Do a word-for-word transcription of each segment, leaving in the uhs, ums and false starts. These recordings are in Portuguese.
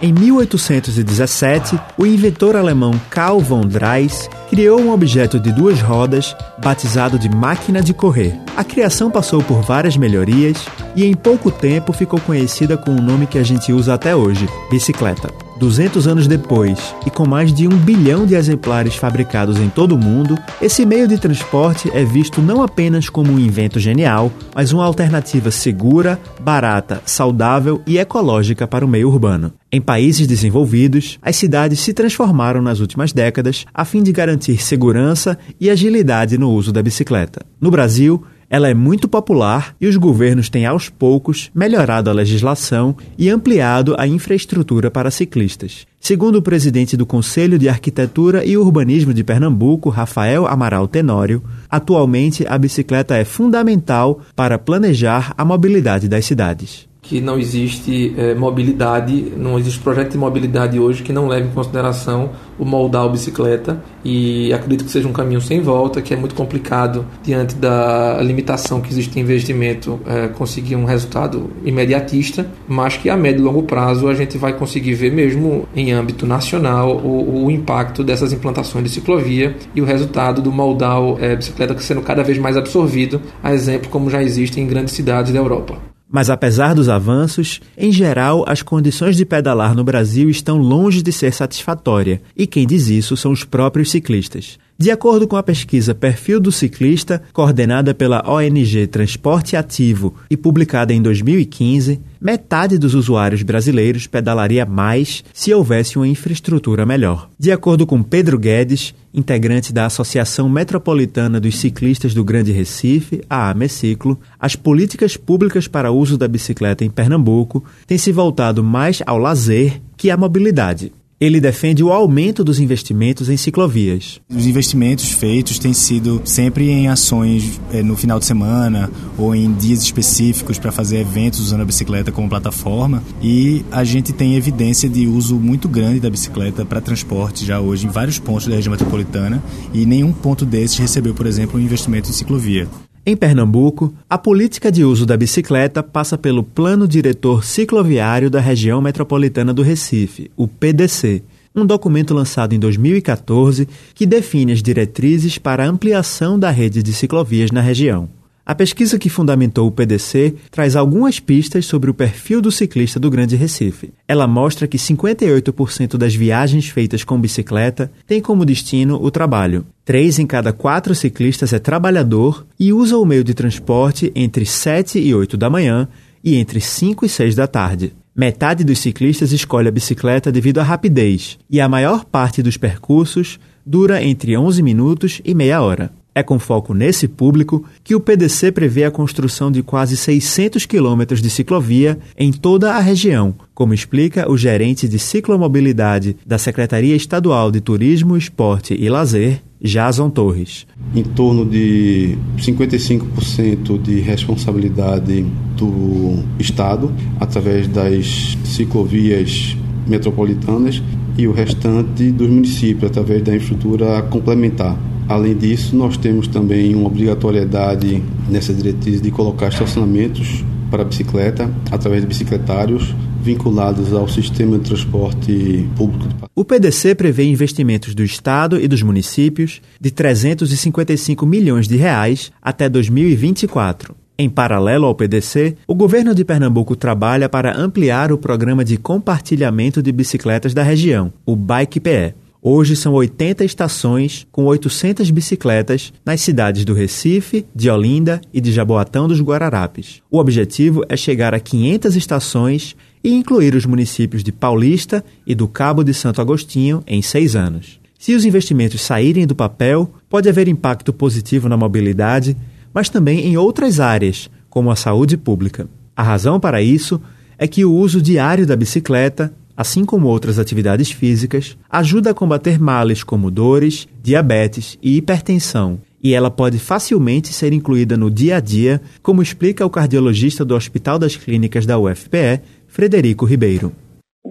Em mil oitocentos e dezessete, o inventor alemão Karl von Drais criou um objeto de duas rodas batizado de máquina de correr. A criação passou por várias melhorias e em pouco tempo ficou conhecida com o nome que a gente usa até hoje, bicicleta. duzentos anos depois, e com mais de um bilhão de exemplares fabricados em todo o mundo, esse meio de transporte é visto não apenas como um invento genial, mas uma alternativa segura, barata, saudável e ecológica para o meio urbano. Em países desenvolvidos, as cidades se transformaram nas últimas décadas a fim de garantir segurança e agilidade no uso da bicicleta. No Brasil, ela é muito popular e os governos têm, aos poucos, melhorado a legislação e ampliado a infraestrutura para ciclistas. Segundo o presidente do Conselho de Arquitetura e Urbanismo de Pernambuco, Rafael Amaral Tenório, atualmente a bicicleta é fundamental para planejar a mobilidade das cidades. Que não existe é, mobilidade, não existe projeto de mobilidade hoje que não leve em consideração o moldar a bicicleta, e acredito que seja um caminho sem volta, que é muito complicado diante da limitação que existe em investimento é, conseguir um resultado imediatista, mas que a médio e longo prazo a gente vai conseguir ver mesmo em âmbito nacional o, o impacto dessas implantações de ciclovia e o resultado do moldar a bicicleta sendo cada vez mais absorvido, a exemplo como já existe em grandes cidades da Europa. Mas apesar dos avanços, em geral, as condições de pedalar no Brasil estão longe de ser satisfatórias, e quem diz isso são os próprios ciclistas. De acordo com a pesquisa Perfil do Ciclista, coordenada pela O N G Transporte Ativo e publicada em dois mil e quinze, metade dos usuários brasileiros pedalaria mais se houvesse uma infraestrutura melhor. De acordo com Pedro Guedes, integrante da Associação Metropolitana dos Ciclistas do Grande Recife, a AMECiclo, as políticas públicas para o uso da bicicleta em Pernambuco têm se voltado mais ao lazer que à mobilidade. Ele defende o aumento dos investimentos em ciclovias. Os investimentos feitos têm sido sempre em ações é, no final de semana ou em dias específicos para fazer eventos usando a bicicleta como plataforma, e a gente tem evidência de uso muito grande da bicicleta para transporte já hoje em vários pontos da região metropolitana, e nenhum ponto desses recebeu, por exemplo, um investimento em ciclovia. Em Pernambuco, a política de uso da bicicleta passa pelo Plano Diretor Cicloviário da Região Metropolitana do Recife, o P D C, um documento lançado em dois mil e quatorze que define as diretrizes para a ampliação da rede de ciclovias na região. A pesquisa que fundamentou o P D C traz algumas pistas sobre o perfil do ciclista do Grande Recife. Ela mostra que cinquenta e oito por cento das viagens feitas com bicicleta têm como destino o trabalho. Três em cada quatro ciclistas é trabalhador e usa o meio de transporte entre sete e oito da manhã e entre cinco e seis da tarde. Metade dos ciclistas escolhe a bicicleta devido à rapidez, e a maior parte dos percursos dura entre onze minutos e meia hora. É com foco nesse público que o P D C prevê a construção de quase seiscentos quilômetros de ciclovia em toda a região, como explica o gerente de ciclomobilidade da Secretaria Estadual de Turismo, Esporte e Lazer, Jason Torres. Em torno de cinquenta e cinco por cento de responsabilidade do Estado, através das ciclovias metropolitanas, e o restante dos municípios, através da infraestrutura complementar. Além disso, nós temos também uma obrigatoriedade nessa diretriz de colocar estacionamentos para bicicleta, através de bicicletários, vinculados ao sistema de transporte público. O P D C prevê investimentos do Estado e dos municípios de trezentos e cinquenta e cinco milhões de reais até dois mil e vinte e quatro. Em paralelo ao P D C, o governo de Pernambuco trabalha para ampliar o programa de compartilhamento de bicicletas da região, o Bike P E. Hoje são oitenta estações com oitocentas bicicletas nas cidades do Recife, de Olinda e de Jaboatão dos Guararapes. O objetivo é chegar a quinhentas estações e incluir os municípios de Paulista e do Cabo de Santo Agostinho em seis anos. Se os investimentos saírem do papel, pode haver impacto positivo na mobilidade, mas também em outras áreas, como a saúde pública. A razão para isso é que o uso diário da bicicleta, assim como outras atividades físicas, ajuda a combater males como dores, diabetes e hipertensão, e ela pode facilmente ser incluída no dia a dia, como explica o cardiologista do Hospital das Clínicas da U F P E, Frederico Ribeiro.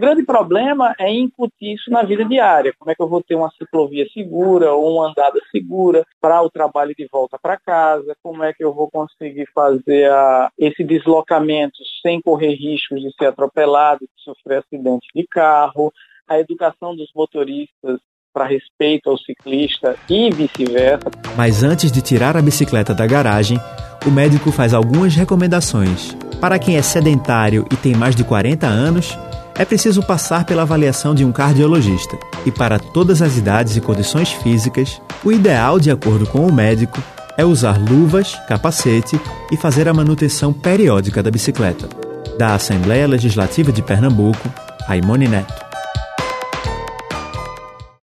grande problema é incutir isso na vida diária. Como é que eu vou ter uma ciclovia segura ou uma andada segura para o trabalho de volta para casa? Como é que eu vou conseguir fazer a, esse deslocamento sem correr riscos de ser atropelado, de sofrer acidente de carro? A educação dos motoristas para respeito ao ciclista e vice-versa. Mas antes de tirar a bicicleta da garagem, o médico faz algumas recomendações. Para quem é sedentário e tem mais de quarenta anos, é preciso passar pela avaliação de um cardiologista. E para todas as idades e condições físicas, o ideal, de acordo com o médico, é usar luvas, capacete e fazer a manutenção periódica da bicicleta. Da Assembleia Legislativa de Pernambuco, Raimone Neto.